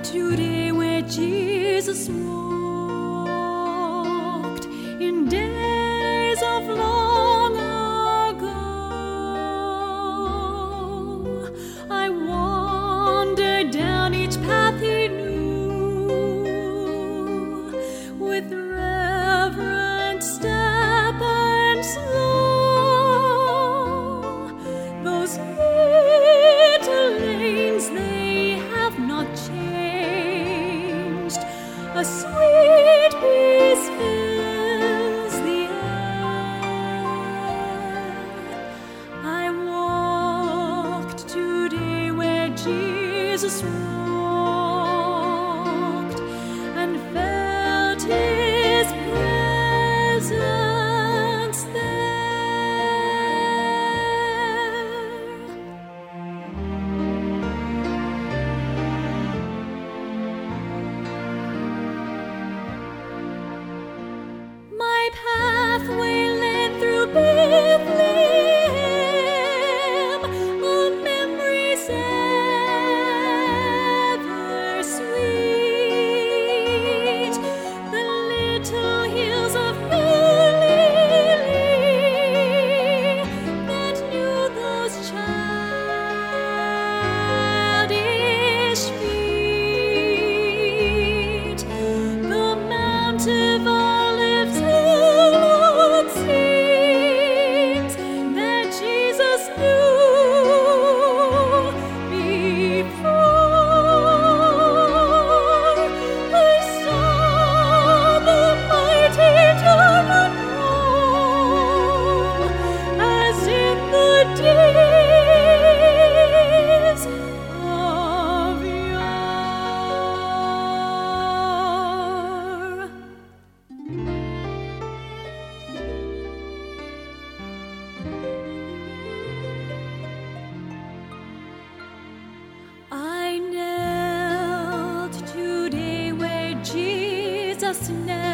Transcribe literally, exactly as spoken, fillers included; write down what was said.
today where Jesus walked in days of long ago. I wandered down each path he knew with reverent step and slow. Those little lanes, they have not changed. A sweet peace fills the air. I walked today where Jesus walked and felt his presence there. My pathway led through Bethlehem, a memories ever sweet. The little hills of Galilee that knew those childish feet. The Mount of Olives hill it seems that Jesus knew before. I saw the mighty torrent roll as in the days of yore. I knelt today where Jesus knelt.